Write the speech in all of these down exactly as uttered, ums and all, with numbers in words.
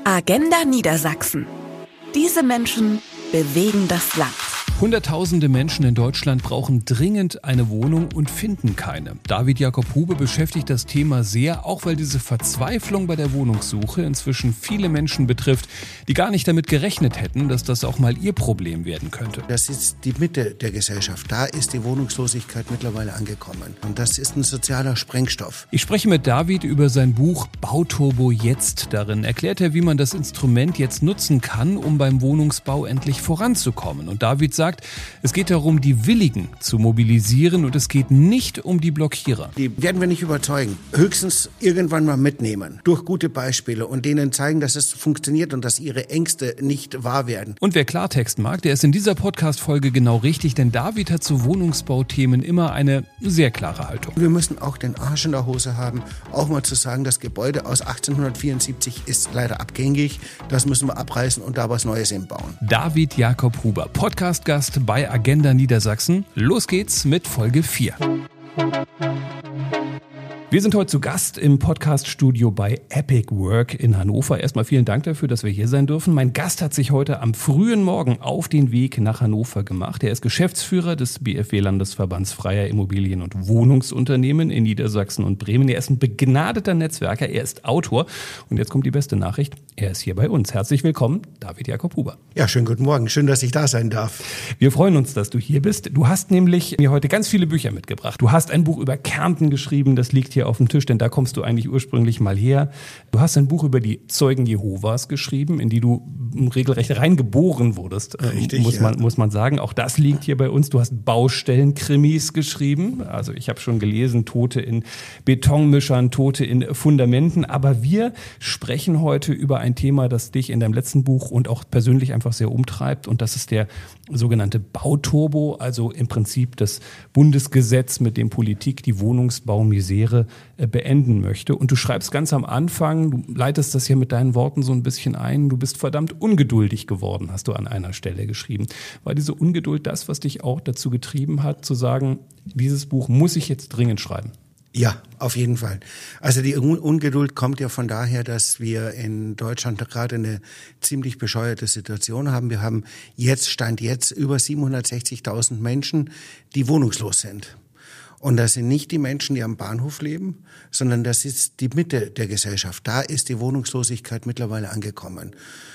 Agenda Niedersachsen. Diese Menschen bewegen das Land. Hunderttausende Menschen in Deutschland brauchen dringend eine Wohnung und finden keine. David Jakob Huber beschäftigt das Thema sehr, auch weil diese Verzweiflung bei der Wohnungssuche inzwischen viele Menschen betrifft, die gar nicht damit gerechnet hätten, dass das auch mal ihr Problem werden könnte. Das ist die Mitte der Gesellschaft. Da ist die Wohnungslosigkeit mittlerweile angekommen. Und das ist ein sozialer Sprengstoff. Ich spreche mit David über sein Buch Bauturbo jetzt. Darin erklärt er, wie man das Instrument jetzt nutzen kann, um beim Wohnungsbau endlich voranzukommen. Und David sagt, es geht darum, die Willigen zu mobilisieren und es geht nicht um die Blockierer. Die werden wir nicht überzeugen. Höchstens irgendwann mal mitnehmen. Durch gute Beispiele und denen zeigen, dass es funktioniert und dass ihre Ängste nicht wahr werden. Und wer Klartext mag, der ist in dieser Podcast-Folge genau richtig, denn David hat zu Wohnungsbauthemen immer eine sehr klare Haltung. Wir müssen auch den Arsch in der Hose haben, auch mal zu sagen, das Gebäude aus achtzehnhundertvierundsiebzig ist leider abgängig. Das müssen wir abreißen und da was Neues hinbauen. David Jakob Huber, Podcast-Gast bei Agenda Niedersachsen. Los geht's mit Folge vier. Wir sind heute zu Gast im Podcast-Studio bei Epic Work in Hannover. Erstmal vielen Dank dafür, dass wir hier sein dürfen. Mein Gast hat sich heute am frühen Morgen auf den Weg nach Hannover gemacht. Er ist Geschäftsführer des B F W-Landesverbands Freier Immobilien- und Wohnungsunternehmen in Niedersachsen und Bremen. Er ist ein begnadeter Netzwerker, er ist Autor. Und jetzt kommt die beste Nachricht, er ist hier bei uns. Herzlich willkommen, David Jakob Huber. Ja, schönen guten Morgen. Schön, dass ich da sein darf. Wir freuen uns, dass du hier bist. Du hast nämlich mir heute ganz viele Bücher mitgebracht. Du hast ein Buch über Kärnten geschrieben, das liegt hier auf dem Tisch, denn da kommst du eigentlich ursprünglich mal her. Du hast ein Buch über die Zeugen Jehovas geschrieben, in die du regelrecht reingeboren wurdest, Richtig, muss man, ja. muss man sagen. Auch das liegt hier bei uns. Du hast Baustellenkrimis geschrieben. Also ich habe schon gelesen, Tote in Betonmischern, Tote in Fundamenten. Aber wir sprechen heute über ein Thema, das dich in deinem letzten Buch und auch persönlich einfach sehr umtreibt. Und das ist der sogenannte Bauturbo, also im Prinzip das Bundesgesetz, mit dem Politik die Wohnungsbaumisere beenden möchte. Und du schreibst ganz am Anfang, du leitest das ja mit deinen Worten so ein bisschen ein, du bist verdammt ungeduldig geworden, hast du an einer Stelle geschrieben. War diese Ungeduld das, was dich auch dazu getrieben hat, zu sagen, dieses Buch muss ich jetzt dringend schreiben? Ja, auf jeden Fall. Also die Ungeduld kommt ja von daher, dass wir in Deutschland gerade eine ziemlich bescheuerte Situation haben. Wir haben jetzt, Stand jetzt, über siebenhundertsechzigtausend Menschen, die wohnungslos sind. Und das sind nicht die Menschen, die am Bahnhof leben, sondern das ist die Mitte der Gesellschaft. Da ist die Wohnungslosigkeit mittlerweile angekommen.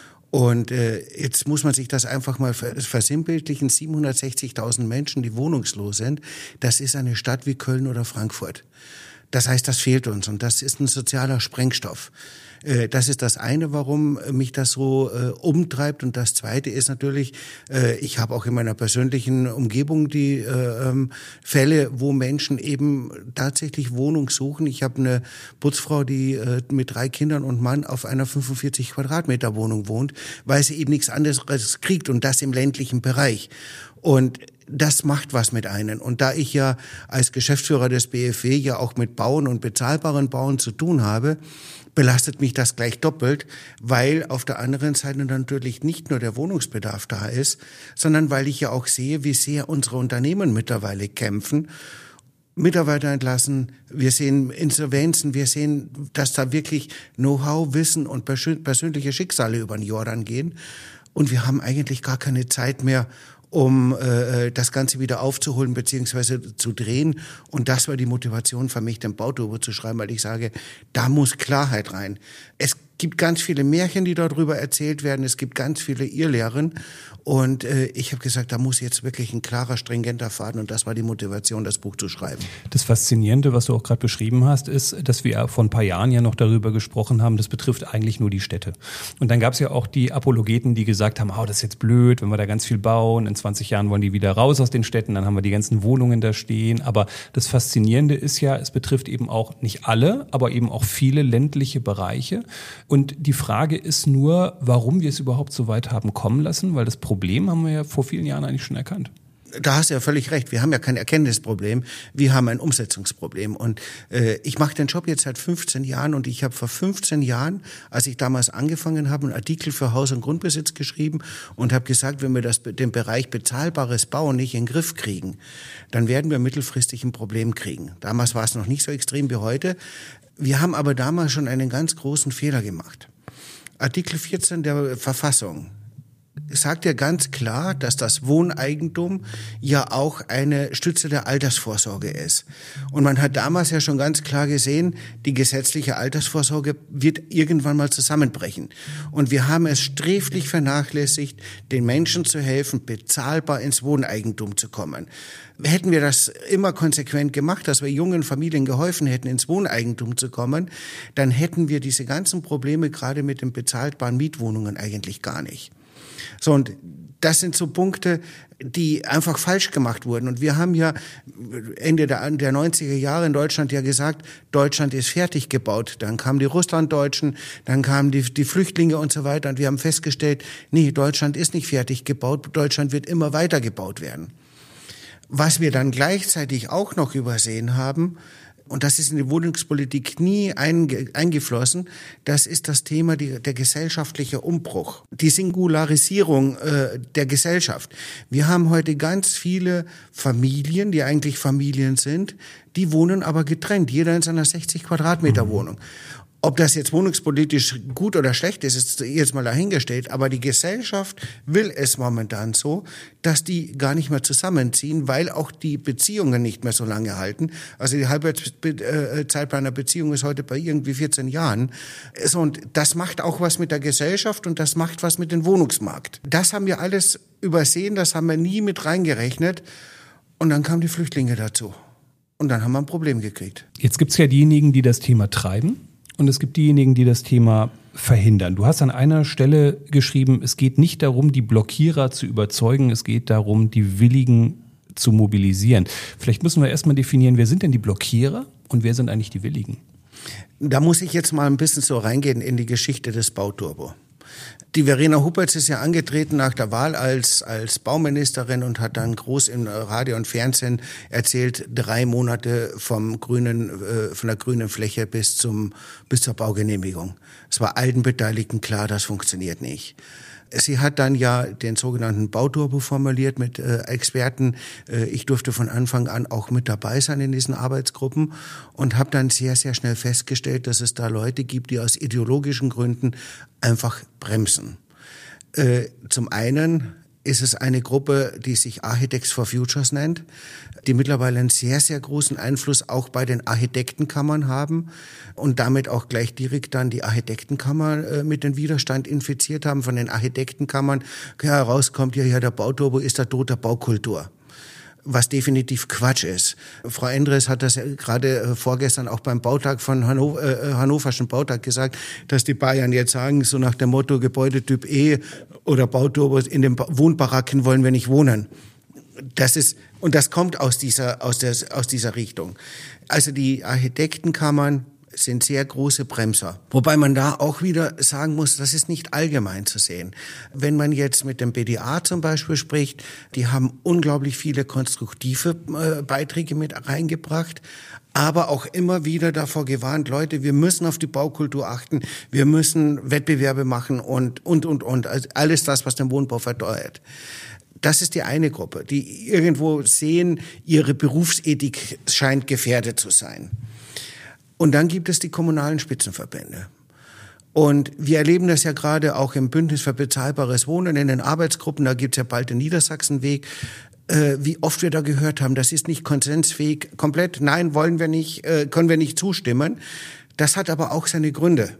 Und äh, jetzt muss man sich das einfach mal versinnbildlichen. siebenhundertsechzigtausend Menschen, die wohnungslos sind, das ist eine Stadt wie Köln oder Frankfurt. Das heißt, das fehlt uns und das ist ein sozialer Sprengstoff. Äh, das ist das eine, warum mich das so äh, umtreibt. Und das zweite ist natürlich, äh, ich habe auch in meiner persönlichen Umgebung die äh, ähm, Fälle, wo Menschen eben tatsächlich Wohnung suchen. Ich habe eine Putzfrau, die äh, mit drei Kindern und Mann auf einer fünfundvierzig Quadratmeter Wohnung wohnt, weil sie eben nichts anderes kriegt und das im ländlichen Bereich. Und das macht was mit einem. Und da ich ja als Geschäftsführer des B F W ja auch mit Bauen und bezahlbaren Bauen zu tun habe, belastet mich das gleich doppelt, weil auf der anderen Seite natürlich nicht nur der Wohnungsbedarf da ist, sondern weil ich ja auch sehe, wie sehr unsere Unternehmen mittlerweile kämpfen, Mitarbeiter entlassen, wir sehen Insolvenzen, wir sehen, dass da wirklich Know-how, Wissen und persönliche Schicksale über den Jordan gehen. Und wir haben eigentlich gar keine Zeit mehr, um äh, das Ganze wieder aufzuholen bzw. zu drehen. Und das war die Motivation für mich, den Bauturbo zu schreiben, weil ich sage, da muss Klarheit rein. Es gibt ganz viele Märchen, die darüber erzählt werden. Es gibt ganz viele Irrlehren. Und äh, ich habe gesagt, da muss jetzt wirklich ein klarer, stringenter Faden. Und das war die Motivation, das Buch zu schreiben. Das Faszinierende, was du auch gerade beschrieben hast, ist, dass wir vor ein paar Jahren ja noch darüber gesprochen haben, das betrifft eigentlich nur die Städte. Und dann gab es ja auch die Apologeten, die gesagt haben, oh, das ist jetzt blöd, wenn wir da ganz viel bauen. In zwanzig Jahren wollen die wieder raus aus den Städten. Dann haben wir die ganzen Wohnungen da stehen. Aber das Faszinierende ist ja, es betrifft eben auch nicht alle, aber eben auch viele ländliche Bereiche. Und die Frage ist nur, warum wir es überhaupt so weit haben kommen lassen, weil das Problem haben wir ja vor vielen Jahren eigentlich schon erkannt. Da hast du ja völlig recht. Wir haben ja kein Erkenntnisproblem, wir haben ein Umsetzungsproblem. Und äh, ich mache den Job jetzt seit fünfzehn Jahren und ich habe vor fünfzehn Jahren, als ich damals angefangen habe, einen Artikel für Haus- und Grundbesitz geschrieben und habe gesagt, wenn wir das, den Bereich bezahlbares Bauen nicht in den Griff kriegen, dann werden wir mittelfristig ein Problem kriegen. Damals war es noch nicht so extrem wie heute. Wir haben aber damals schon einen ganz großen Fehler gemacht. Artikel vierzehn der Verfassung sagt ja ganz klar, dass das Wohneigentum ja auch eine Stütze der Altersvorsorge ist. Und man hat damals ja schon ganz klar gesehen, die gesetzliche Altersvorsorge wird irgendwann mal zusammenbrechen. Und wir haben es sträflich vernachlässigt, den Menschen zu helfen, bezahlbar ins Wohneigentum zu kommen. Hätten wir das immer konsequent gemacht, dass wir jungen Familien geholfen hätten, ins Wohneigentum zu kommen, dann hätten wir diese ganzen Probleme gerade mit den bezahlbaren Mietwohnungen eigentlich gar nicht. So, und das sind so Punkte, die einfach falsch gemacht wurden. Und wir haben ja Ende der, der neunziger Jahre in Deutschland ja gesagt, Deutschland ist fertig gebaut. Dann kamen die Russlanddeutschen, dann kamen die, die Flüchtlinge und so weiter. Und wir haben festgestellt, nee, Deutschland ist nicht fertig gebaut. Deutschland wird immer weiter gebaut werden. Was wir dann gleichzeitig auch noch übersehen haben, und das ist in die Wohnungspolitik nie einge, eingeflossen, das ist das Thema die, der gesellschaftliche Umbruch, die Singularisierung äh, der Gesellschaft. Wir haben heute ganz viele Familien, die eigentlich Familien sind, die wohnen aber getrennt, jeder in seiner sechzig Quadratmeter Wohnung. Ob das jetzt wohnungspolitisch gut oder schlecht ist, ist jetzt mal dahingestellt. Aber die Gesellschaft will es momentan so, dass die gar nicht mehr zusammenziehen, weil auch die Beziehungen nicht mehr so lange halten. Also die Halbwertszeit bei einer Beziehung ist heute bei irgendwie vierzehn Jahren. Und das macht auch was mit der Gesellschaft und das macht was mit dem Wohnungsmarkt. Das haben wir alles übersehen, das haben wir nie mit reingerechnet. Und dann kamen die Flüchtlinge dazu. Und dann haben wir ein Problem gekriegt. Jetzt gibt's ja diejenigen, die das Thema treiben. Und es gibt diejenigen, die das Thema verhindern. Du hast an einer Stelle geschrieben, es geht nicht darum, die Blockierer zu überzeugen, es geht darum, die Willigen zu mobilisieren. Vielleicht müssen wir erstmal definieren, wer sind denn die Blockierer und wer sind eigentlich die Willigen? Da muss ich jetzt mal ein bisschen so reingehen in die Geschichte des Bauturbo. Die Verena Huppertz ist ja angetreten nach der Wahl als, als Bauministerin und hat dann groß im Radio und Fernsehen erzählt, drei Monate vom grünen, äh, von der grünen Fläche bis zum, bis zur Baugenehmigung. Es war allen Beteiligten klar, das funktioniert nicht. Sie hat dann ja den sogenannten Bauturbo formuliert mit äh, Experten. Äh, ich durfte von Anfang an auch mit dabei sein in diesen Arbeitsgruppen und habe dann sehr, sehr schnell festgestellt, dass es da Leute gibt, die aus ideologischen Gründen einfach bremsen. Äh, zum einen ist es eine Gruppe, die sich Architects for Futures nennt, die mittlerweile einen sehr, sehr großen Einfluss auch bei den Architektenkammern haben und damit auch gleich direkt dann die Architektenkammer äh, mit dem Widerstand infiziert haben. Von den Architektenkammern herauskommt ja, ja, der Bauturbo ist der Tod der Baukultur. Was definitiv Quatsch ist. Frau Endres hat das ja gerade vorgestern auch beim Bautag von Hannover, äh, Hannoverschen Bautag gesagt, dass die Bayern jetzt sagen, so nach dem Motto Gebäudetyp E oder Bauturbos, in den Wohnbaracken wollen wir nicht wohnen. Das ist, und das kommt aus dieser, aus der, aus dieser Richtung. Also die Architektenkammern sind sehr große Bremser. Wobei man da auch wieder sagen muss, das ist nicht allgemein zu sehen. Wenn man jetzt mit dem B D A zum Beispiel spricht, die haben unglaublich viele konstruktive äh, Beiträge mit reingebracht, aber auch immer wieder davor gewarnt, Leute, wir müssen auf die Baukultur achten, wir müssen Wettbewerbe machen und, und, und, und. Also alles das, was den Wohnbau verteuert. Das ist die eine Gruppe, die irgendwo sehen, ihre Berufsethik scheint gefährdet zu sein. Und dann gibt es die kommunalen Spitzenverbände. Und wir erleben das ja gerade auch im Bündnis für bezahlbares Wohnen in den Arbeitsgruppen. Da gibt's ja bald den Niedersachsenweg. Äh, wie oft wir da gehört haben, das ist nicht konsensfähig. Komplett, nein, wollen wir nicht, äh, können wir nicht zustimmen. Das hat aber auch seine Gründe.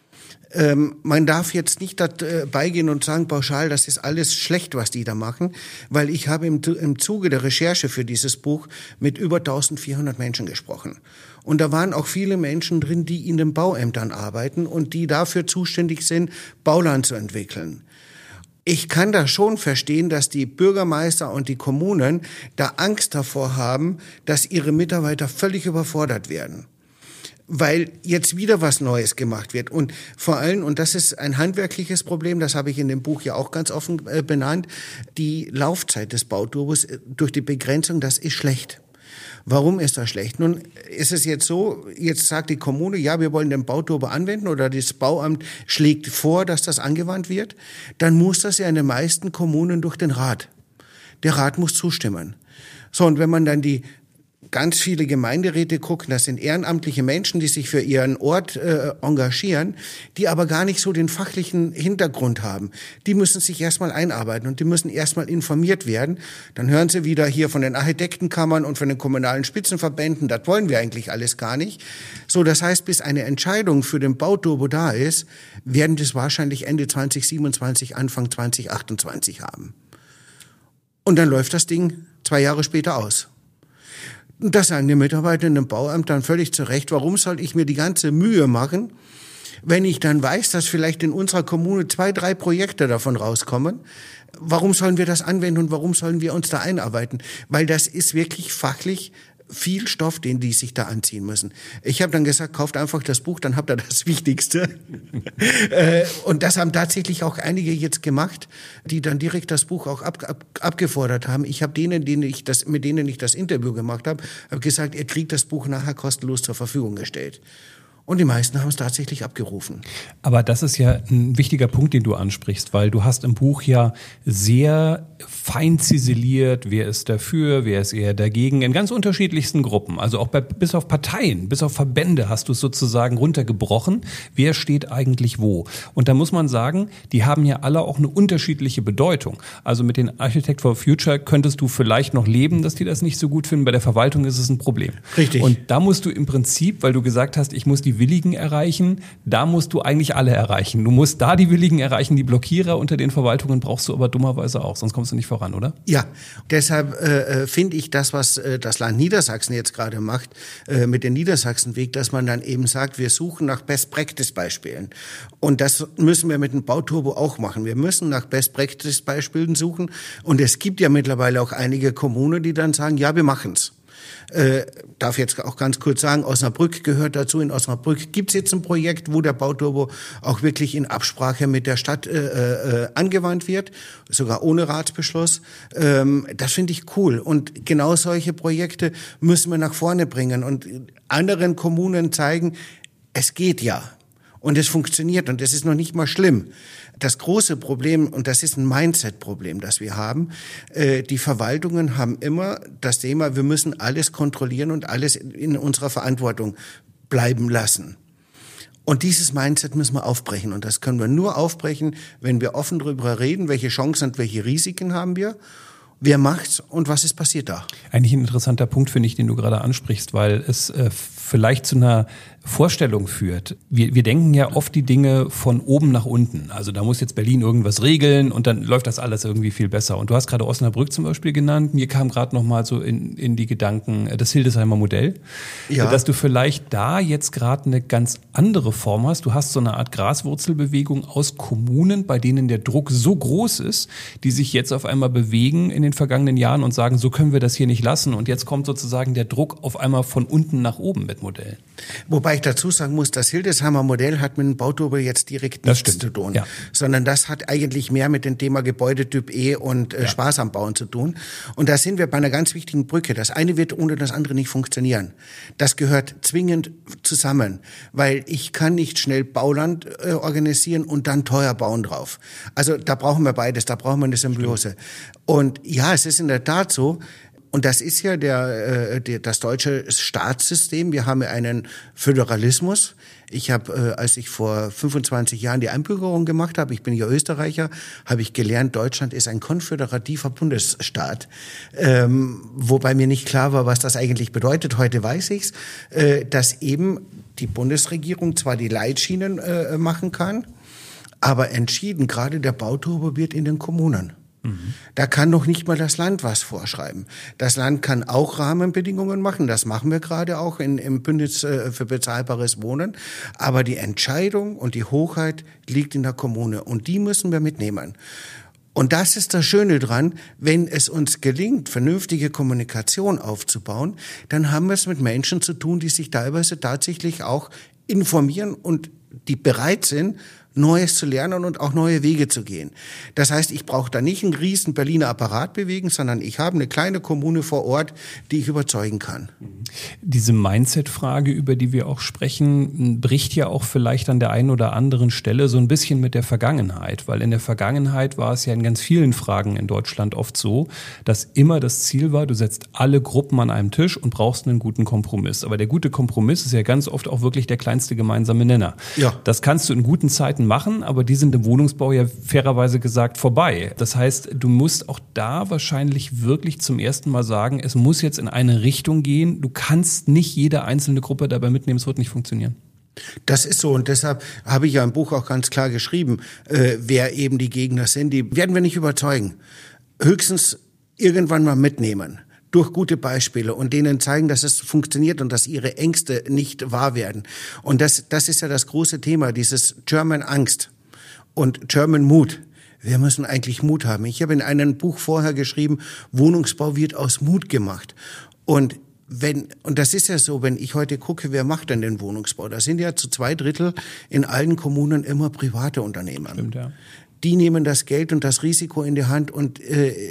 Ähm, man darf jetzt nicht dabei gehen und sagen pauschal, das ist alles schlecht, was die da machen, weil ich habe im, im Zuge der Recherche für dieses Buch mit über eintausendvierhundert Menschen gesprochen. Und da waren auch viele Menschen drin, die in den Bauämtern arbeiten und die dafür zuständig sind, Bauland zu entwickeln. Ich kann da schon verstehen, dass die Bürgermeister und die Kommunen da Angst davor haben, dass ihre Mitarbeiter völlig überfordert werden, weil jetzt wieder was Neues gemacht wird. Und vor allem, und das ist ein handwerkliches Problem, das habe ich in dem Buch ja auch ganz offen äh, benannt, die Laufzeit des Bauturbos durch die Begrenzung, das ist schlecht. Warum ist das schlecht? Nun ist es jetzt so, jetzt sagt die Kommune, ja, wir wollen den Bauturbo anwenden oder das Bauamt schlägt vor, dass das angewandt wird, dann muss das ja in den meisten Kommunen durch den Rat. Der Rat muss zustimmen. So, und wenn man dann die ganz viele Gemeinderäte gucken, das sind ehrenamtliche Menschen, die sich für ihren Ort äh, engagieren, die aber gar nicht so den fachlichen Hintergrund haben. Die müssen sich erstmal einarbeiten und die müssen erstmal informiert werden. Dann hören sie wieder hier von den Architektenkammern und von den kommunalen Spitzenverbänden, das wollen wir eigentlich alles gar nicht. So, das heißt, bis eine Entscheidung für den Bauturbo da ist, werden das wahrscheinlich Ende zwanzig siebenundzwanzig, Anfang zwanzig achtundzwanzig haben. Und dann läuft das Ding zwei Jahre später aus. Und das sagen die Mitarbeiter in dem Bauamt dann völlig zu Recht. Warum soll ich mir die ganze Mühe machen, wenn ich dann weiß, dass vielleicht in unserer Kommune zwei, drei Projekte davon rauskommen? Warum sollen wir das anwenden und warum sollen wir uns da einarbeiten? Weil das ist wirklich fachlich viel Stoff, den die sich da anziehen müssen. Ich habe dann gesagt, kauft einfach das Buch, dann habt ihr das Wichtigste. äh, und das haben tatsächlich auch einige jetzt gemacht, die dann direkt das Buch auch ab, ab, abgefordert haben. Ich habe denen, denen ich das, mit denen ich das Interview gemacht habe, habe gesagt, ihr kriegt das Buch nachher kostenlos zur Verfügung gestellt. Und die meisten haben es tatsächlich abgerufen. Aber das ist ja ein wichtiger Punkt, den du ansprichst, weil du hast im Buch ja sehr fein ziseliert, wer ist dafür, wer ist eher dagegen, in ganz unterschiedlichsten Gruppen. Also auch bei, bis auf Parteien, bis auf Verbände hast du es sozusagen runtergebrochen. Wer steht eigentlich wo? Und da muss man sagen, die haben ja alle auch eine unterschiedliche Bedeutung. Also mit den Architect for Future könntest du vielleicht noch leben, dass die das nicht so gut finden. Bei der Verwaltung ist es ein Problem. Richtig. Und da musst du im Prinzip, weil du gesagt hast, ich muss die Willigen erreichen, da musst du eigentlich alle erreichen. Du musst da die Willigen erreichen, die Blockierer unter den Verwaltungen brauchst du aber dummerweise auch, sonst kommst du nicht voran, oder? Ja, deshalb äh, finde ich das, was äh, das Land Niedersachsen jetzt gerade macht, äh, mit dem Niedersachsenweg, dass man dann eben sagt, wir suchen nach Best-Practice-Beispielen. Und das müssen wir mit dem Bauturbo auch machen. Wir müssen nach Best-Practice-Beispielen suchen. Und es gibt ja mittlerweile auch einige Kommunen, die dann sagen, ja, wir machen's. Äh, darf jetzt auch ganz kurz sagen, Osnabrück gehört dazu. In Osnabrück gibt es jetzt ein Projekt, wo der Bauturbo auch wirklich in Absprache mit der Stadt äh, äh, angewandt wird, sogar ohne Ratsbeschluss. Ähm, das finde ich cool. Und genau solche Projekte müssen wir nach vorne bringen und anderen Kommunen zeigen, es geht ja. Und es funktioniert und es ist noch nicht mal schlimm. Das große Problem, und das ist ein Mindset-Problem, das wir haben, äh, die Verwaltungen haben immer das Thema, wir müssen alles kontrollieren und alles in unserer Verantwortung bleiben lassen. Und dieses Mindset müssen wir aufbrechen. Und das können wir nur aufbrechen, wenn wir offen darüber reden, welche Chancen und welche Risiken haben wir. Wer macht's und was ist passiert da? Eigentlich ein interessanter Punkt, finde ich, den du gerade ansprichst, weil es äh, vielleicht zu einer Vorstellung führt. Wir, wir denken ja oft die Dinge von oben nach unten. Also da muss jetzt Berlin irgendwas regeln und dann läuft das alles irgendwie viel besser. Und du hast gerade Osnabrück zum Beispiel genannt. Mir kam gerade noch mal so in, in die Gedanken das Hildesheimer Modell. Ja. Dass du vielleicht da jetzt gerade eine ganz andere Form hast. Du hast so eine Art Graswurzelbewegung aus Kommunen, bei denen der Druck so groß ist, die sich jetzt auf einmal bewegen in den vergangenen Jahren und sagen, so können wir das hier nicht lassen. Und jetzt kommt sozusagen der Druck auf einmal von unten nach oben mit Modell. Wobei ich dazu sagen muss, das Hildesheimer Modell hat mit dem Bauturbo jetzt direkt nichts zu tun, ja. Sondern das hat eigentlich mehr mit dem Thema Gebäudetyp E und äh, ja. Spaß am Bauen zu tun. Und da sind wir bei einer ganz wichtigen Brücke. Das eine wird ohne das andere nicht funktionieren. Das gehört zwingend zusammen, weil ich kann nicht schnell Bauland äh, organisieren und dann teuer bauen drauf. Also da brauchen wir beides, da brauchen wir eine Symbiose. Stimmt. Und ja, es ist in der Tat so, und das ist ja der, äh, der, das deutsche Staatssystem. Wir haben ja einen Föderalismus. Ich habe, äh, als ich vor fünfundzwanzig Jahren die Einbürgerung gemacht habe, ich bin ja Österreicher, habe ich gelernt, Deutschland ist ein konföderativer Bundesstaat. Ähm, wobei mir nicht klar war, was das eigentlich bedeutet. Heute weiß ich's, äh, dass eben die Bundesregierung zwar die Leitschienen äh, machen kann, aber entschieden, gerade der Bauturbo wird in den Kommunen. Da kann doch nicht mal das Land was vorschreiben. Das Land kann auch Rahmenbedingungen machen, das machen wir gerade auch in, im Bündnis für bezahlbares Wohnen. Aber die Entscheidung und die Hoheit liegt in der Kommune und die müssen wir mitnehmen. Und das ist das Schöne dran, wenn es uns gelingt, vernünftige Kommunikation aufzubauen, dann haben wir es mit Menschen zu tun, die sich teilweise tatsächlich auch informieren und die bereit sind, Neues zu lernen und auch neue Wege zu gehen. Das heißt, ich brauche da nicht einen riesen Berliner Apparat bewegen, sondern ich habe eine kleine Kommune vor Ort, die ich überzeugen kann. Diese Mindset-Frage, über die wir auch sprechen, bricht ja auch vielleicht an der einen oder anderen Stelle so ein bisschen mit der Vergangenheit, weil in der Vergangenheit war es ja in ganz vielen Fragen in Deutschland oft so, dass immer das Ziel war, du setzt alle Gruppen an einem Tisch und brauchst einen guten Kompromiss. Aber der gute Kompromiss ist ja ganz oft auch wirklich der kleinste gemeinsame Nenner. Ja. Das kannst du in guten Zeiten machen, aber die sind im Wohnungsbau ja fairerweise gesagt vorbei. Das heißt, du musst auch da wahrscheinlich wirklich zum ersten Mal sagen, es muss jetzt in eine Richtung gehen. Du kannst nicht jede einzelne Gruppe dabei mitnehmen, es wird nicht funktionieren. Das ist so und deshalb habe ich ja im Buch auch ganz klar geschrieben, äh, wer eben die Gegner sind. Die werden wir nicht überzeugen. Höchstens irgendwann mal mitnehmen. Durch gute Beispiele und denen zeigen, dass es funktioniert und dass ihre Ängste nicht wahr werden. Und das, das ist ja das große Thema, dieses German Angst und German Mut. Wir müssen eigentlich Mut haben. Ich habe in einem Buch vorher geschrieben, Wohnungsbau wird aus Mut gemacht. Und wenn, und das ist ja so, wenn ich heute gucke, wer macht denn den Wohnungsbau? Da sind ja zu zwei Drittel in allen Kommunen immer private Unternehmer. Stimmt, ja. Die nehmen das Geld und das Risiko in die Hand und äh,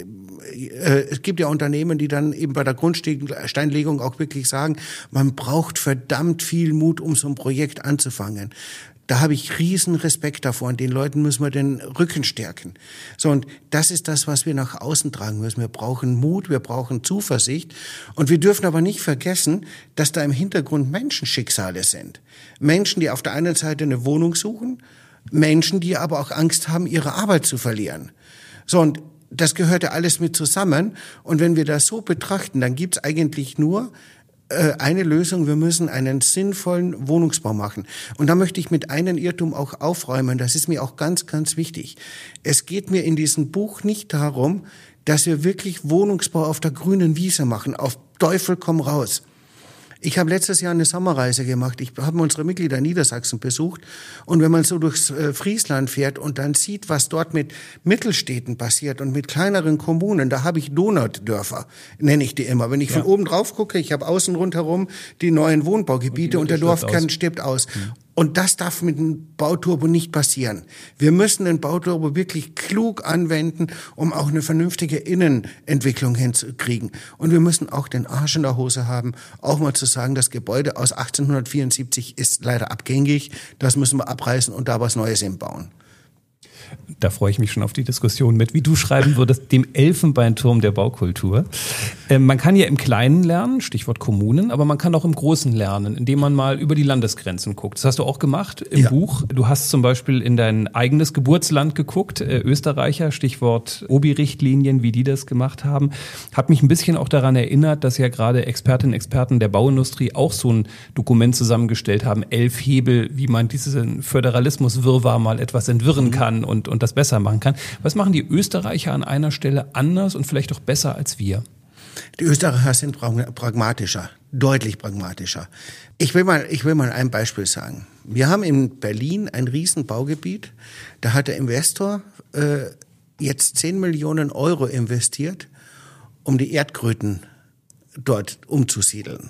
äh, es gibt ja Unternehmen, die dann eben bei der Grundsteinlegung auch wirklich sagen, man braucht verdammt viel Mut, um so ein Projekt anzufangen. Da habe ich riesen Respekt davor und den Leuten müssen wir den Rücken stärken. So, und das ist das, was wir nach außen tragen müssen. Wir brauchen Mut, wir brauchen Zuversicht und wir dürfen aber nicht vergessen, dass da im Hintergrund Menschenschicksale sind. Menschen, die auf der einen Seite eine Wohnung suchen, Menschen, die aber auch Angst haben, ihre Arbeit zu verlieren. So, und das gehört ja alles mit zusammen. Und wenn wir das so betrachten, dann gibt's eigentlich nur äh, eine Lösung. Wir müssen einen sinnvollen Wohnungsbau machen. Und da möchte ich mit einem Irrtum auch aufräumen. Das ist mir auch ganz, ganz wichtig. Es geht mir in diesem Buch nicht darum, dass wir wirklich Wohnungsbau auf der grünen Wiese machen. Auf Teufel komm raus. Ich habe letztes Jahr eine Sommerreise gemacht. Ich habe unsere Mitglieder in Niedersachsen besucht. Und wenn man so durchs äh, Friesland fährt und dann sieht, was dort mit Mittelstädten passiert und mit kleineren Kommunen, da habe ich Donutdörfer, nenne ich die immer. Wenn ich ja. von oben drauf gucke, ich habe außen rundherum die neuen Wohnbaugebiete und, und der Dorfkern stirbt aus. Mhm. Und das darf mit dem Bauturbo nicht passieren. Wir müssen den Bauturbo wirklich klug anwenden, um auch eine vernünftige Innenentwicklung hinzukriegen. Und wir müssen auch den Arsch in der Hose haben, auch mal zu sagen, das Gebäude aus achtzehnhundertvierundsiebzig ist leider abgängig, das müssen wir abreißen und da was Neues hinbauen. Da freue ich mich schon auf die Diskussion mit, wie du schreiben würdest, dem Elfenbeinturm der Baukultur. Ähm, man kann ja im Kleinen lernen, Stichwort Kommunen, aber man kann auch im Großen lernen, indem man mal über die Landesgrenzen guckt. Das hast du auch gemacht im ja. Buch. Du hast zum Beispiel in dein eigenes Geburtsland geguckt, äh, Österreicher, Stichwort O B I-Richtlinien, wie die das gemacht haben. Hat mich ein bisschen auch daran erinnert, dass ja gerade Expertinnen und Experten der Bauindustrie auch so ein Dokument zusammengestellt haben, elf Hebel, wie man diesen Föderalismus-Wirrwarr mal etwas entwirren mhm. kann und und das besser machen kann. Was machen die Österreicher an einer Stelle anders und vielleicht auch besser als wir? Die Österreicher sind pragmatischer, deutlich pragmatischer. Ich will mal, ich will mal ein Beispiel sagen. Wir haben in Berlin ein Riesenbaugebiet. Da hat der Investor äh, jetzt zehn Millionen Euro investiert, um die Erdkröten dort umzusiedeln.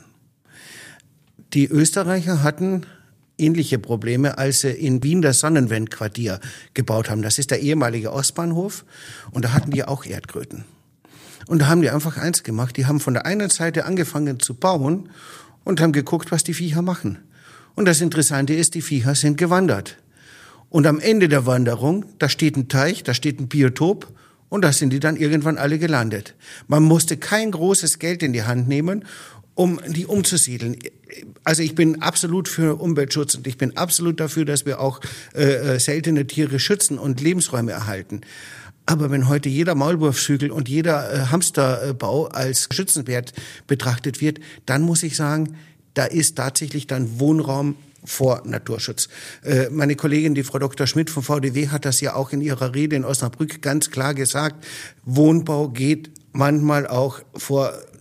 Die Österreicher hatten ähnliche Probleme, als sie in Wien das Sonnenwendquartier gebaut haben. Das ist der ehemalige Ostbahnhof und da hatten die auch Erdkröten. Und da haben die einfach eins gemacht, die haben von der einen Seite angefangen zu bauen und haben geguckt, was die Viecher machen. Und das Interessante ist, die Viecher sind gewandert. Und am Ende der Wanderung, da steht ein Teich, da steht ein Biotop und da sind die dann irgendwann alle gelandet. Man musste kein großes Geld in die Hand nehmen, um die umzusiedeln. Also ich bin absolut für Umweltschutz und ich bin absolut dafür, dass wir auch äh, seltene Tiere schützen und Lebensräume erhalten. Aber wenn heute jeder Maulwurfshügel und jeder äh, Hamsterbau als schützenswert betrachtet wird, dann muss ich sagen, da ist tatsächlich dann Wohnraum vor Naturschutz. Äh, meine Kollegin, die Frau Doktor Schmidt vom V D W, hat das ja auch in ihrer Rede in Osnabrück ganz klar gesagt. Wohnbau geht manchmal auch vor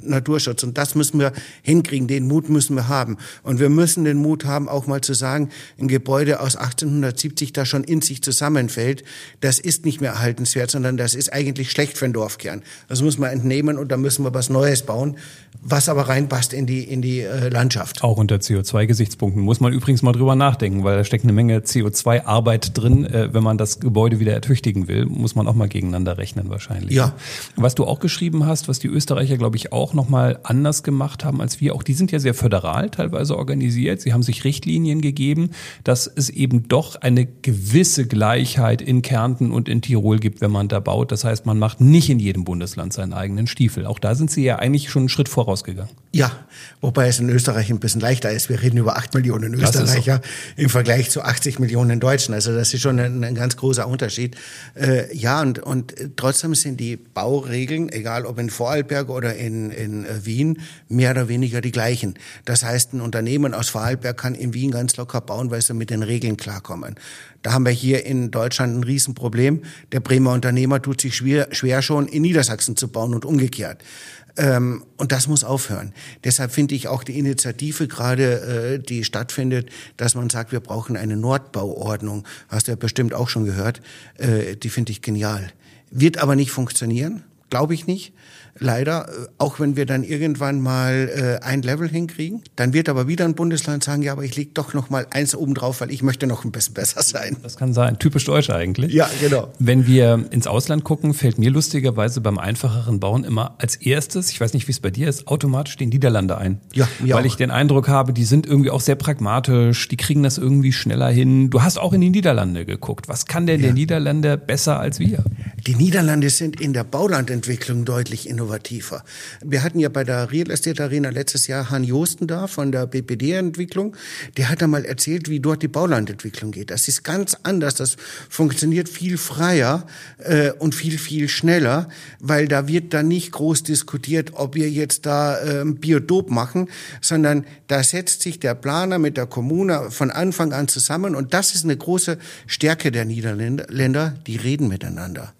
Naturschutz. Und das müssen wir hinkriegen, den Mut müssen wir haben. Und wir müssen den Mut haben, auch mal zu sagen, ein Gebäude aus achtzehnhundertsiebzig, das schon in sich zusammenfällt, das ist nicht mehr erhaltenswert, sondern das ist eigentlich schlecht für den Dorfkern. Das muss man entnehmen und da müssen wir was Neues bauen, was aber reinpasst in die, in die äh, Landschaft. Auch unter C O zwei Gesichtspunkten muss man übrigens mal drüber nachdenken, weil da steckt eine Menge C O zwei Arbeit drin. Äh, wenn man das Gebäude wieder ertüchtigen will, muss man auch mal gegeneinander rechnen wahrscheinlich. Ja. Was du auch geschrieben hast, was die Österreicher, glaube ich, auch nochmal anders gemacht haben als wir, auch die sind ja sehr föderal teilweise organisiert. Sie haben sich Richtlinien gegeben, dass es eben doch eine gewisse Gleichheit in Kärnten und in Tirol gibt, wenn man da baut. Das heißt, man macht nicht in jedem Bundesland seinen eigenen Stiefel. Auch da sind sie ja eigentlich schon einen Schritt vorausgegangen. Ja, wobei es in Österreich ein bisschen leichter ist. Wir reden über acht Millionen Österreicher im Vergleich zu achtzig Millionen Deutschen. Also das ist schon ein, ein ganz großer Unterschied. Äh, ja, und, und trotzdem sind die Bauregeln, egal ob in Vorarlberg oder in, in Wien, mehr oder weniger die gleichen. Das heißt, ein Unternehmen aus Vorarlberg kann in Wien ganz locker bauen, weil sie mit den Regeln klarkommen. Da haben wir hier in Deutschland ein Riesenproblem. Der Bremer Unternehmer tut sich schwer, schwer schon, in Niedersachsen zu bauen und umgekehrt. Ähm, und das muss aufhören. Deshalb finde ich auch die Initiative gerade, äh, die stattfindet, dass man sagt, wir brauchen eine Nordbauordnung. Hast du ja bestimmt auch schon gehört. Äh, die finde ich genial. Wird aber nicht funktionieren, glaube ich nicht. Leider, auch wenn wir dann irgendwann mal äh, ein Level hinkriegen, dann wird aber wieder ein Bundesland sagen, ja, aber ich lege doch noch mal eins oben drauf, weil ich möchte noch ein bisschen besser sein. Das kann sein. Typisch deutsch eigentlich. Ja, genau. Wenn wir ins Ausland gucken, fällt mir lustigerweise beim einfacheren Bauen immer als erstes, ich weiß nicht, wie es bei dir ist, automatisch die Niederlande ein. Ja, mir Weil auch. ich den Eindruck habe, die sind irgendwie auch sehr pragmatisch, die kriegen das irgendwie schneller hin. Du hast auch in die Niederlande geguckt. Was kann denn Ja. der Niederländer besser als wir? Die Niederlande sind in der Baulandentwicklung deutlich innovativer. Wir hatten ja bei der Real Estate Arena letztes Jahr Herrn Josten da von der B P D-Entwicklung. Der hat einmal erzählt, wie dort die Baulandentwicklung geht. Das ist ganz anders. Das funktioniert viel freier äh, und viel, viel schneller, weil da wird dann nicht groß diskutiert, ob wir jetzt da äh, Biotop machen, sondern da setzt sich der Planer mit der Kommune von Anfang an zusammen und das ist eine große Stärke der Niederländer, die reden miteinander.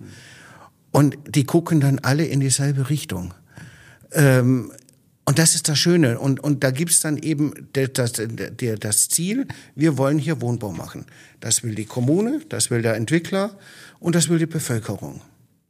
Und die gucken dann alle in dieselbe Richtung. Ähm, und das ist das Schöne. Und, und da gibt's dann eben das, das, das Ziel, wir wollen hier Wohnbau machen. Das will die Kommune, das will der Entwickler und das will die Bevölkerung.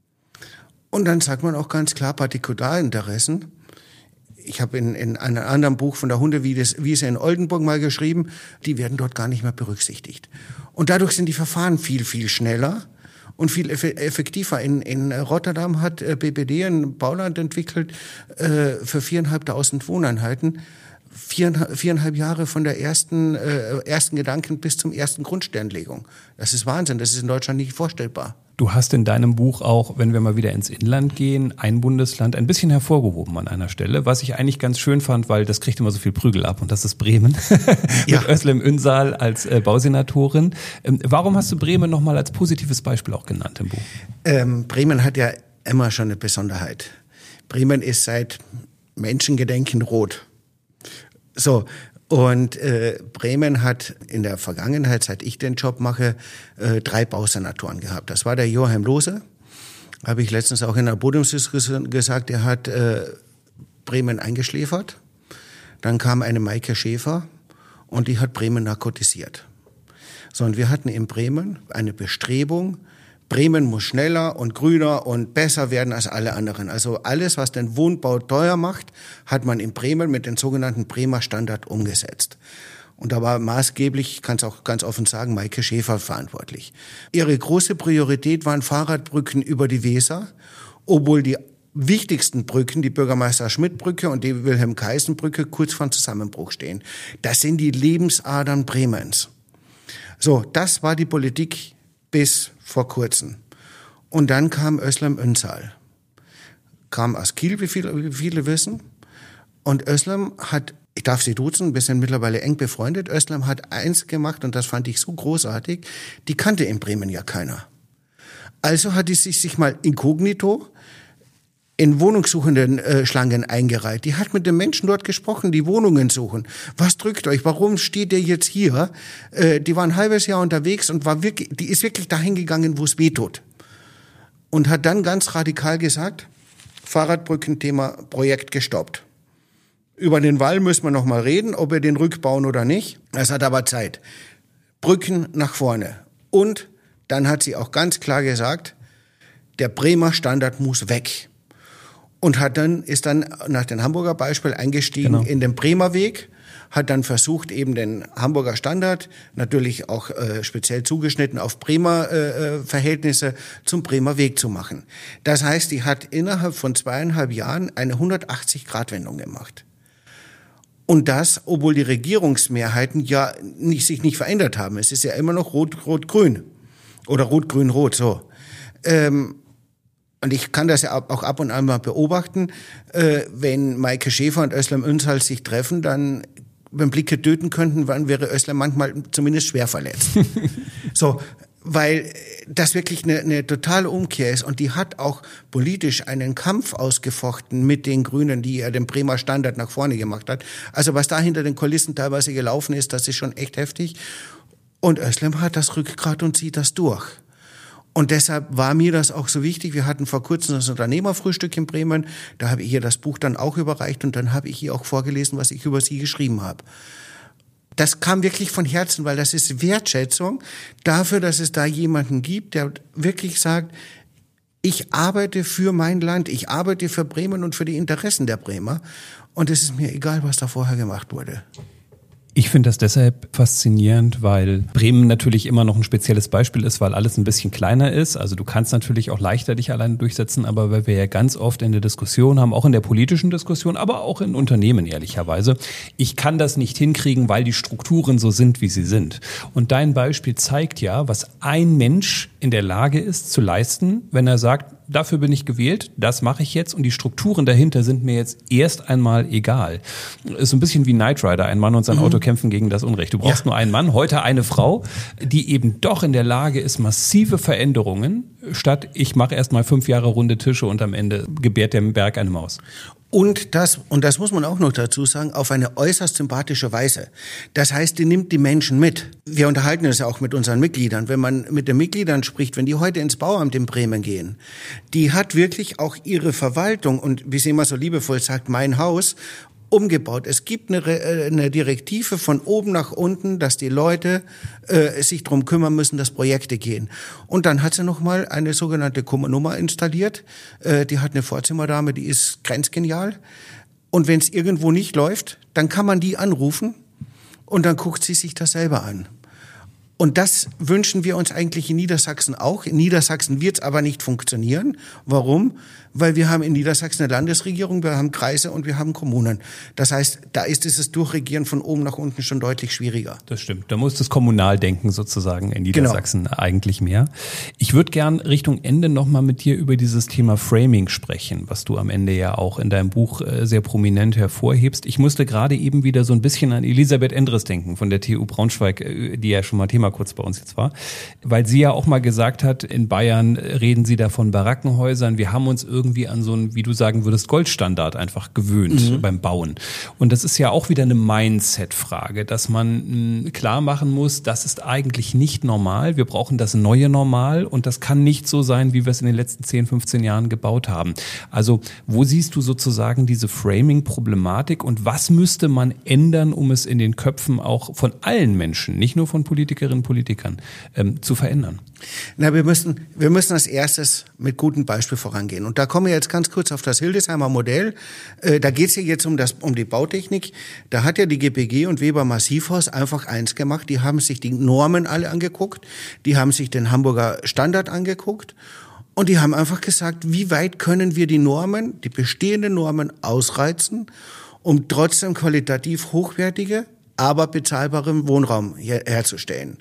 Und dann sagt man auch ganz klar Partikularinteressen. Ich habe in, in einem anderen Buch von der Hundewiese in Oldenburg mal geschrieben, die werden dort gar nicht mehr berücksichtigt. Und dadurch sind die Verfahren viel, viel schneller und viel effektiver. In, in Rotterdam hat B P D ein Bauland entwickelt äh, für viereinhalbtausend Wohneinheiten. Viereinhalb, viereinhalb Jahre von der ersten, äh, ersten Gedanken bis zum ersten Grundsteinlegung. Das ist Wahnsinn, das ist in Deutschland nicht vorstellbar. Du hast in deinem Buch auch, wenn wir mal wieder ins Inland gehen, ein Bundesland ein bisschen hervorgehoben an einer Stelle, was ich eigentlich ganz schön fand, weil das kriegt immer so viel Prügel ab und das ist Bremen Ja. mit Özlem Ünsal als äh, Bausenatorin. Ähm, warum hast du Bremen nochmal als positives Beispiel auch genannt im Buch? Ähm, Bremen hat ja immer schon eine Besonderheit. Bremen ist seit Menschengedenken rot. So. Und äh, Bremen hat in der Vergangenheit, seit ich den Job mache, äh, drei Bausenatoren gehabt. Das war der Joachim Lohse, habe ich letztens auch in einer Podiumsdiskussion gesagt, der hat äh, Bremen eingeschläfert. Dann kam eine Maike Schäfer und die hat Bremen narkotisiert. So, und wir hatten in Bremen eine Bestrebung, Bremen muss schneller und grüner und besser werden als alle anderen. Also alles, was den Wohnbau teuer macht, hat man in Bremen mit dem sogenannten Bremer Standard umgesetzt. Und da war maßgeblich, ich kann es auch ganz offen sagen, Maike Schäfer verantwortlich. Ihre große Priorität waren Fahrradbrücken über die Weser, obwohl die wichtigsten Brücken, die Bürgermeister-Schmidt-Brücke und die Wilhelm-Kaisen-Brücke, kurz vor Zusammenbruch stehen. Das sind die Lebensadern Bremens. So, das war die Politik bis vor kurzem. Und dann kam Özlem Ünsal. Kam aus Kiel, wie viele, wie viele wissen. Und Özlem hat, ich darf sie duzen, wir sind mittlerweile eng befreundet, Özlem hat eins gemacht und das fand ich so großartig, die kannte in Bremen ja keiner. Also hat die sich, sich mal inkognito in wohnungssuchenden äh, Schlangen eingereiht. Die hat mit den Menschen dort gesprochen, die Wohnungen suchen. Was drückt euch? Warum steht ihr jetzt hier? Äh, die war ein halbes Jahr unterwegs und war wirklich, die ist wirklich dahin gegangen, wo es weh tut. Und hat dann ganz radikal gesagt, Fahrradbrückenthema, Projekt gestoppt. Über den Wall müssen wir noch mal reden, ob wir den rückbauen oder nicht. Das hat aber Zeit. Brücken nach vorne. Und dann hat sie auch ganz klar gesagt, der Bremer Standard muss weg. Und hat dann, ist dann nach dem Hamburger Beispiel eingestiegen genau. in den Bremer Weg, hat dann versucht, eben den Hamburger Standard, natürlich auch äh, speziell zugeschnitten auf Bremer äh, Verhältnisse, zum Bremer Weg zu machen. Das heißt, die hat innerhalb von zweieinhalb Jahren eine hundertachtzig-Grad-Wendung gemacht. Und das, obwohl die Regierungsmehrheiten ja nicht, sich nicht verändert haben. Es ist ja immer noch Rot-Rot-Grün oder Rot-Grün-Rot, so. Ähm, Und ich kann das ja auch ab und an mal beobachten, äh, wenn Maike Schäfer und Özlem Önsal sich treffen, dann, wenn Blicke töten könnten, dann wäre Özlem manchmal zumindest schwer verletzt. So, weil das wirklich eine, eine totale Umkehr ist. Und die hat auch politisch einen Kampf ausgefochten mit den Grünen, die ja den Bremer Standard nach vorne gemacht hat. Also was da hinter den Kulissen teilweise gelaufen ist, das ist schon echt heftig. Und Özlem hat das Rückgrat und zieht das durch. Und deshalb war mir das auch so wichtig. Wir hatten vor kurzem das Unternehmerfrühstück in Bremen. Da habe ich ihr das Buch dann auch überreicht und dann habe ich ihr auch vorgelesen, was ich über sie geschrieben habe. Das kam wirklich von Herzen, weil das ist Wertschätzung dafür, dass es da jemanden gibt, der wirklich sagt, ich arbeite für mein Land, ich arbeite für Bremen und für die Interessen der Bremer. Und es ist mir egal, was da vorher gemacht wurde. Ich finde das deshalb faszinierend, weil Bremen natürlich immer noch ein spezielles Beispiel ist, weil alles ein bisschen kleiner ist. Also du kannst natürlich auch leichter dich alleine durchsetzen, aber weil wir ja ganz oft in der Diskussion haben, auch in der politischen Diskussion, aber auch in Unternehmen ehrlicherweise, ich kann das nicht hinkriegen, weil die Strukturen so sind, wie sie sind. Und dein Beispiel zeigt ja, was ein Mensch in der Lage ist zu leisten, wenn er sagt, dafür bin ich gewählt, das mache ich jetzt und die Strukturen dahinter sind mir jetzt erst einmal egal. Ist so ein bisschen wie Knight Rider, ein Mann und sein mhm. Auto kämpfen gegen das Unrecht. Du brauchst ja. nur einen Mann, heute eine Frau, die eben doch in der Lage ist, massive Veränderungen, statt ich mache erst mal fünf Jahre runde Tische und am Ende gebärt der Berg eine Maus. Und das, und das muss man auch noch dazu sagen, auf eine äußerst sympathische Weise. Das heißt, die nimmt die Menschen mit. Wir unterhalten uns ja auch mit unseren Mitgliedern. Wenn man mit den Mitgliedern spricht, wenn die heute ins Bauamt in Bremen gehen, die hat wirklich auch ihre Verwaltung und wie sie immer so liebevoll sagt, mein Haus, umgebaut. Es gibt eine, eine Direktive von oben nach unten, dass die Leute äh, sich drum kümmern müssen, dass Projekte gehen. Und dann hat sie noch mal eine sogenannte Kummernummer installiert. Äh, die hat eine Vorzimmerdame, die ist grenzgenial. Und wenn es irgendwo nicht läuft, dann kann man die anrufen und dann guckt sie sich das selber an. Und das wünschen wir uns eigentlich in Niedersachsen auch. In Niedersachsen wird es aber nicht funktionieren. Warum? Weil wir haben in Niedersachsen eine Landesregierung, wir haben Kreise und wir haben Kommunen. Das heißt, da ist dieses Durchregieren von oben nach unten schon deutlich schwieriger. Das stimmt. Da muss das Kommunaldenken sozusagen in Niedersachsen genau. eigentlich mehr. Ich würde gern Richtung Ende nochmal mit dir über dieses Thema Framing sprechen, was du am Ende ja auch in deinem Buch sehr prominent hervorhebst. Ich musste gerade eben wieder so ein bisschen an Elisabeth Endres denken von der T U Braunschweig, die ja schon mal Thema kurz bei uns jetzt war, weil sie ja auch mal gesagt hat, in Bayern reden sie da von Barackenhäusern. Wir haben uns irgendwie an so einen, wie du sagen würdest, Goldstandard einfach gewöhnt mhm. beim Bauen. Und das ist ja auch wieder eine Mindset-Frage, dass man mh, klar machen muss, das ist eigentlich nicht normal. Wir brauchen das neue Normal und das kann nicht so sein, wie wir es in den letzten zehn, fünfzehn Jahren gebaut haben. Also wo siehst du sozusagen diese Framing-Problematik und was müsste man ändern, um es in den Köpfen auch von allen Menschen, nicht nur von Politikerinnen Politikern ähm, zu verändern? Na, wir müssen, wir müssen als erstes mit gutem Beispiel vorangehen. Und da kommen wir jetzt ganz kurz auf das Hildesheimer Modell. Äh, da geht es ja jetzt um das, um die Bautechnik. Da hat ja die G P G und Weber Massivhaus einfach eins gemacht. Die haben sich die Normen alle angeguckt. Die haben sich den Hamburger Standard angeguckt. Und die haben einfach gesagt, wie weit können wir die Normen, die bestehenden Normen ausreizen, um trotzdem qualitativ hochwertige, aber bezahlbaren Wohnraum her- herzustellen.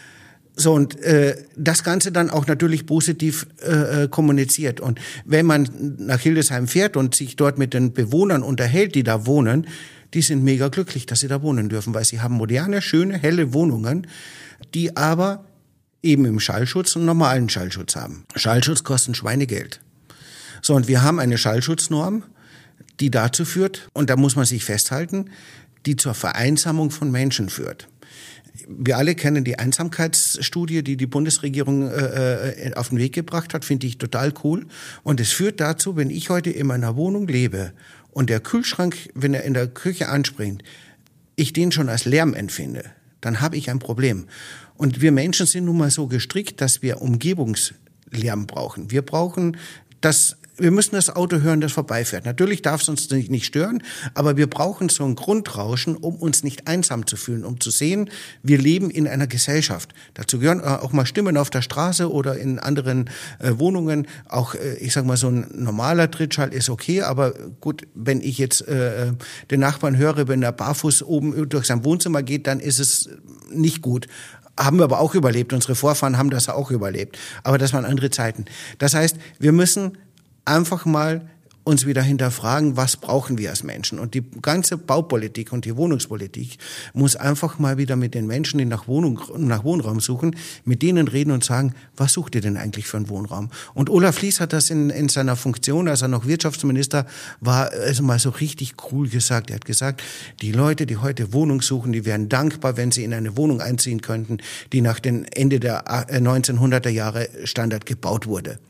So, und äh, das Ganze dann auch natürlich positiv äh, kommuniziert. Und wenn man nach Hildesheim fährt und sich dort mit den Bewohnern unterhält, die da wohnen, die sind mega glücklich, dass sie da wohnen dürfen, weil sie haben moderne, schöne, helle Wohnungen, die aber eben im Schallschutz und normalen Schallschutz haben. Schallschutz kostet Schweinegeld. So, und wir haben eine Schallschutznorm, die dazu führt, und da muss man sich festhalten, die zur Vereinsamung von Menschen führt. Wir alle kennen die Einsamkeitsstudie, die die Bundesregierung äh, auf den Weg gebracht hat, finde ich total cool. Und es führt dazu, wenn ich heute in meiner Wohnung lebe und der Kühlschrank, wenn er in der Küche anspringt, ich den schon als Lärm empfinde, dann habe ich ein Problem. Und wir Menschen sind nun mal so gestrickt, dass wir Umgebungslärm brauchen. Wir brauchen das, wir müssen das Auto hören, das vorbeifährt. Natürlich darf es uns nicht stören, aber wir brauchen so ein Grundrauschen, um uns nicht einsam zu fühlen, um zu sehen, wir leben in einer Gesellschaft. Dazu gehören auch mal Stimmen auf der Straße oder in anderen äh, Wohnungen. Auch, äh, ich sag mal, so ein normaler Trittschall ist okay, aber gut, wenn ich jetzt äh, den Nachbarn höre, wenn er barfuß oben durch sein Wohnzimmer geht, dann ist es nicht gut. Haben wir aber auch überlebt. Unsere Vorfahren haben das auch überlebt. Aber das waren andere Zeiten. Das heißt, wir müssen einfach mal uns wieder hinterfragen, was brauchen wir als Menschen? Und die ganze Baupolitik und die Wohnungspolitik muss einfach mal wieder mit den Menschen, die nach Wohnung, nach Wohnraum suchen, mit denen reden und sagen, was sucht ihr denn eigentlich für einen Wohnraum? Und Olaf Lies hat das in, in seiner Funktion, als er noch Wirtschaftsminister war, also mal so richtig cool gesagt. Er hat gesagt, die Leute, die heute Wohnung suchen, die wären dankbar, wenn sie in eine Wohnung einziehen könnten, die nach dem Ende der neunzehnhunderter Jahre Standard gebaut wurde.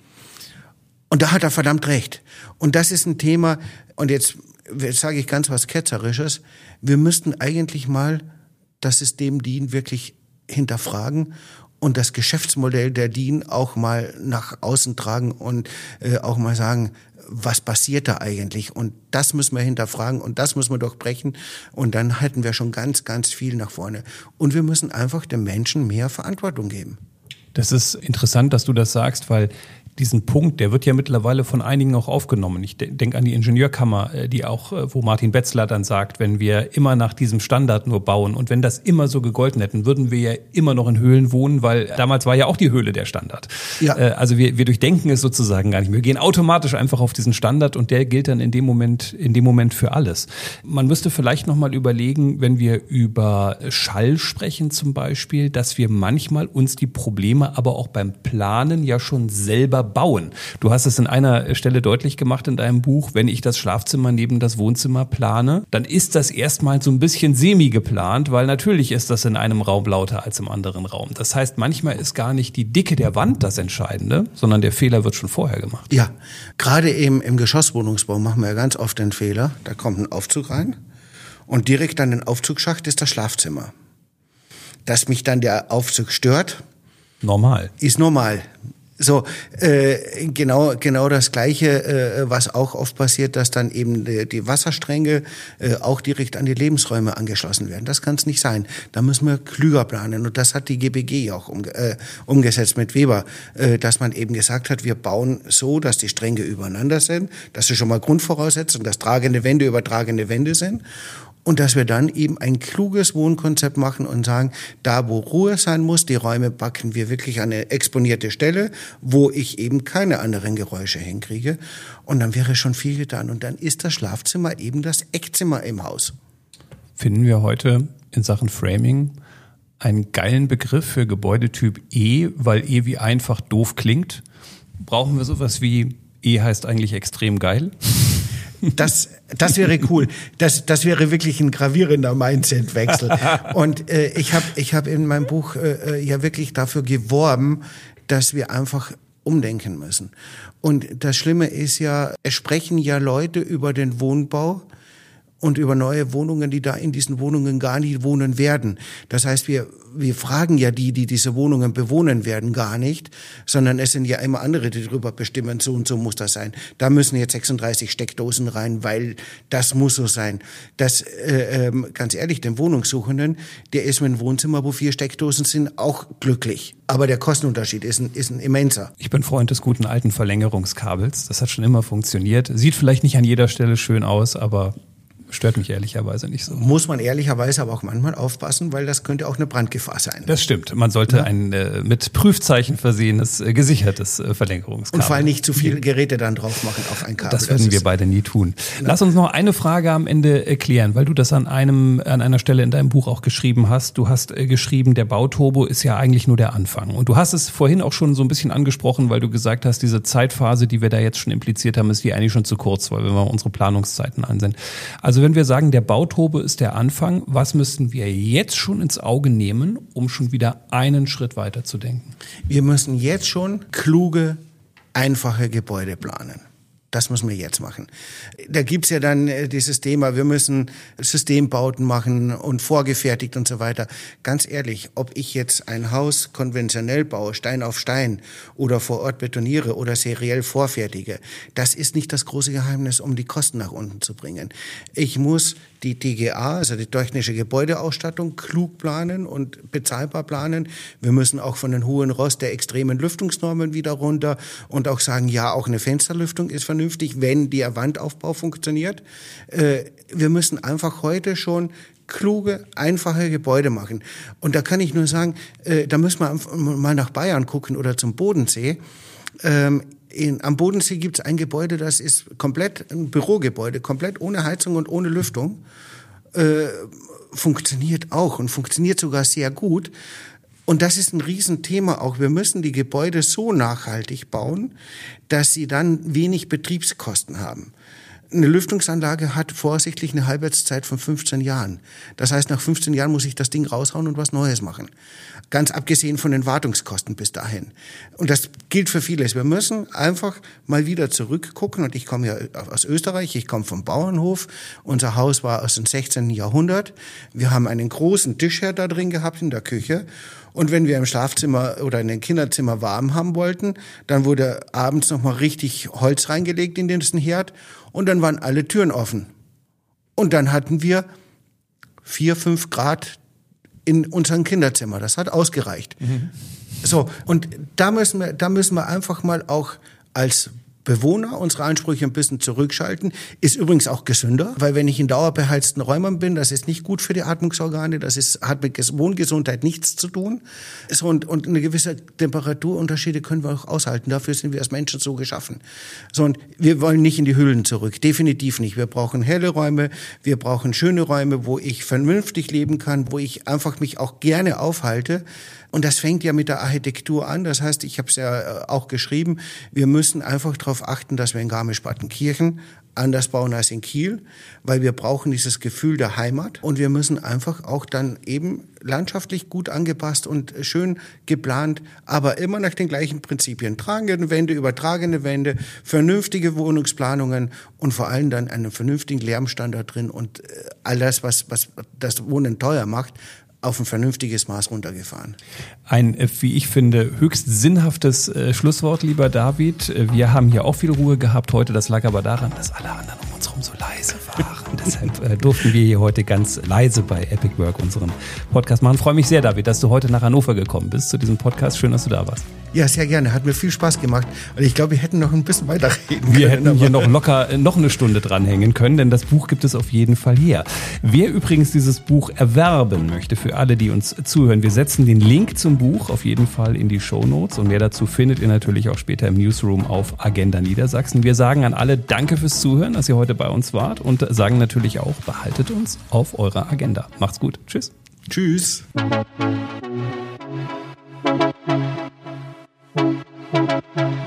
Und da hat er verdammt recht. Und das ist ein Thema, und jetzt, jetzt sage ich ganz was Ketzerisches, wir müssten eigentlich mal das System D I N wirklich hinterfragen und das Geschäftsmodell der D I N auch mal nach außen tragen und äh, auch mal sagen, was passiert da eigentlich? Und das müssen wir hinterfragen und das müssen wir durchbrechen und dann halten wir schon ganz, ganz viel nach vorne. Und wir müssen einfach den Menschen mehr Verantwortung geben. Das ist interessant, dass du das sagst, weil diesen Punkt, der wird ja mittlerweile von einigen auch aufgenommen. Ich denke an die Ingenieurkammer, die auch, wo Martin Betzler dann sagt, wenn wir immer nach diesem Standard nur bauen und wenn das immer so gegolten hätten, würden wir ja immer noch in Höhlen wohnen, weil damals war ja auch die Höhle der Standard. Ja. Also wir, wir durchdenken es sozusagen gar nicht mehr. Wir gehen automatisch einfach auf diesen Standard und der gilt dann in dem Moment, in dem Moment für alles. Man müsste vielleicht nochmal überlegen, wenn wir über Schall sprechen zum Beispiel, dass wir manchmal uns die Probleme aber auch beim Planen ja schon selber bauen. Du hast es in einer Stelle deutlich gemacht in deinem Buch, wenn ich das Schlafzimmer neben das Wohnzimmer plane, dann ist das erstmal so ein bisschen semi geplant, weil natürlich ist das in einem Raum lauter als im anderen Raum. Das heißt, manchmal ist gar nicht die Dicke der Wand das Entscheidende, sondern der Fehler wird schon vorher gemacht. Ja, gerade eben im Geschosswohnungsbau machen wir ja ganz oft den Fehler, da kommt ein Aufzug rein und direkt an den Aufzugsschacht ist das Schlafzimmer. Dass mich dann der Aufzug stört, normal. Ist normal. So, äh, genau, genau das Gleiche, äh, was auch oft passiert, dass dann eben die, die Wasserstränge äh, auch direkt an die Lebensräume angeschlossen werden. Das kann es nicht sein. Da müssen wir klüger planen. Und das hat die G B G auch um, äh, umgesetzt mit Weber, äh, dass man eben gesagt hat, wir bauen so, dass die Stränge übereinander sind, dass sie schon mal Grundvoraussetzung, dass tragende Wände übertragende Wände sind. Und dass wir dann eben ein kluges Wohnkonzept machen und sagen, da wo Ruhe sein muss, die Räume packen wir wirklich an eine exponierte Stelle, wo ich eben keine anderen Geräusche hinkriege. Und dann wäre schon viel getan. Und dann ist das Schlafzimmer eben das Eckzimmer im Haus. Finden wir heute in Sachen Framing einen geilen Begriff für Gebäudetyp E, weil E wie einfach doof klingt? Brauchen wir sowas wie E heißt eigentlich extrem geil? Das, das wäre cool. Das, das wäre wirklich ein gravierender Mindset-Wechsel. Und äh, ich habe ich hab in meinem Buch äh, ja wirklich dafür geworben, dass wir einfach umdenken müssen. Und das Schlimme ist ja, es sprechen ja Leute über den Wohnbau und über neue Wohnungen, die da in diesen Wohnungen gar nicht wohnen werden. Das heißt, wir wir fragen ja die, die diese Wohnungen bewohnen werden, gar nicht, sondern es sind ja immer andere, die darüber bestimmen, so und so muss das sein. Da müssen jetzt sechsunddreißig Steckdosen rein, weil das muss so sein. Das, äh, ähm, ganz ehrlich, den Wohnungssuchenden, der ist mit einem Wohnzimmer, wo vier Steckdosen sind, auch glücklich. Aber der Kostenunterschied ist ein, ist ein immenser. Ich bin Freund des guten alten Verlängerungskabels. Das hat schon immer funktioniert. Sieht vielleicht nicht an jeder Stelle schön aus, aber stört mich ehrlicherweise nicht so. Muss man ehrlicherweise aber auch manchmal aufpassen, weil das könnte auch eine Brandgefahr sein. Das stimmt. Man sollte ja. ein äh, mit Prüfzeichen versehenes, äh, gesichertes äh, Verlängerungskabel. Und vor allem nicht zu viele Geräte dann drauf machen auf ein Kabel. Das würden das wir beide nie tun. Ja. Lass uns noch eine Frage am Ende erklären, weil du das an einem an einer Stelle in deinem Buch auch geschrieben hast. Du hast äh, geschrieben, der Bauturbo ist ja eigentlich nur der Anfang. Und du hast es vorhin auch schon so ein bisschen angesprochen, weil du gesagt hast, diese Zeitphase, die wir da jetzt schon impliziert haben, ist die eigentlich schon zu kurz, weil wenn wir unsere Planungszeiten ansehen. Also Also wenn wir sagen, der Bauturbo ist der Anfang, was müssten wir jetzt schon ins Auge nehmen, um schon wieder einen Schritt weiter zu denken? Wir müssen jetzt schon kluge, einfache Gebäude planen. Das müssen wir jetzt machen. Da gibt's ja dann dieses Thema, wir müssen Systembauten machen und vorgefertigt und so weiter. Ganz ehrlich, ob ich jetzt ein Haus konventionell baue, Stein auf Stein oder vor Ort betoniere oder seriell vorfertige, das ist nicht das große Geheimnis, um die Kosten nach unten zu bringen. Ich muss die T G A, also die technische Gebäudeausstattung, klug planen und bezahlbar planen. Wir müssen auch von den hohen Rost der extremen Lüftungsnormen wieder runter und auch sagen, ja, auch eine Fensterlüftung ist vernünftig, wenn der Wandaufbau funktioniert. Wir müssen einfach heute schon kluge, einfache Gebäude machen. Und da kann ich nur sagen, da müssen wir mal nach Bayern gucken oder zum Bodensee. In, am Bodensee gibt es ein Gebäude, das ist komplett ein Bürogebäude, komplett ohne Heizung und ohne Lüftung. Äh, funktioniert auch und funktioniert sogar sehr gut. Und das ist ein Riesenthema auch. Wir müssen die Gebäude so nachhaltig bauen, dass sie dann wenig Betriebskosten haben. Eine Lüftungsanlage hat voraussichtlich eine Halbwertszeit von fünfzehn Jahren. Das heißt, nach fünfzehn Jahren muss ich das Ding raushauen und was Neues machen. Ganz abgesehen von den Wartungskosten bis dahin. Und das gilt für vieles. Wir müssen einfach mal wieder zurückgucken. Und ich komme ja aus Österreich, ich komme vom Bauernhof. Unser Haus war aus dem sechzehnten Jahrhundert. Wir haben einen großen Tischherd da drin gehabt in der Küche. Und wenn wir im Schlafzimmer oder in den Kinderzimmer warm haben wollten, dann wurde abends nochmal richtig Holz reingelegt in diesen Herd und dann waren alle Türen offen. Und dann hatten wir vier, fünf Grad in unserem Kinderzimmer. Das hat ausgereicht. Mhm. So, und da müssen wir, da müssen wir einfach mal auch als Bewohner unsere Ansprüche ein bisschen zurückschalten. Ist übrigens auch gesünder, weil wenn ich in dauerbeheizten Räumen bin, das ist nicht gut für die Atmungsorgane, das ist, hat mit Wohngesundheit nichts zu tun. So, und, und eine gewisse Temperaturunterschiede können wir auch aushalten. Dafür sind wir als Menschen so geschaffen. So, und wir wollen nicht in die Höhlen zurück. Definitiv nicht. Wir brauchen helle Räume, wir brauchen schöne Räume, wo ich vernünftig leben kann, wo ich einfach mich auch gerne aufhalte. Und das fängt ja mit der Architektur an. Das heißt, ich habe es ja auch geschrieben, wir müssen einfach darauf achten, dass wir in Garmisch-Partenkirchen anders bauen als in Kiel, weil wir brauchen dieses Gefühl der Heimat. Und wir müssen einfach auch dann eben landschaftlich gut angepasst und schön geplant, aber immer nach den gleichen Prinzipien. Tragende Wände, übertragene Wände, vernünftige Wohnungsplanungen und vor allem dann einen vernünftigen Lärmstandard drin und all das, was, was das Wohnen teuer macht, auf ein vernünftiges Maß runtergefahren. Ein, wie ich finde, höchst sinnhaftes äh, Schlusswort, lieber David. Wir haben hier auch viel Ruhe gehabt heute. Das lag aber daran, dass alle anderen um uns herum so leise waren. Deshalb äh, durften wir hier heute ganz leise bei Epic Work unseren Podcast machen. Ich freue mich sehr, David, dass du heute nach Hannover gekommen bist zu diesem Podcast. Schön, dass du da warst. Ja, sehr gerne. Hat mir viel Spaß gemacht. Und ich glaube, wir hätten noch ein bisschen weiter reden können. Wir hätten hier noch locker noch eine Stunde dranhängen können, denn das Buch gibt es auf jeden Fall her. Wer übrigens dieses Buch erwerben möchte, für alle, die uns zuhören, wir setzen den Link zum Buch auf jeden Fall in die Shownotes und mehr dazu findet ihr natürlich auch später im Newsroom auf Agenda Niedersachsen. Wir sagen an alle Danke fürs Zuhören, dass ihr heute bei uns wart und sagen natürlich auch, behaltet uns auf eurer Agenda. Macht's gut. Tschüss. Tschüss. Thank you.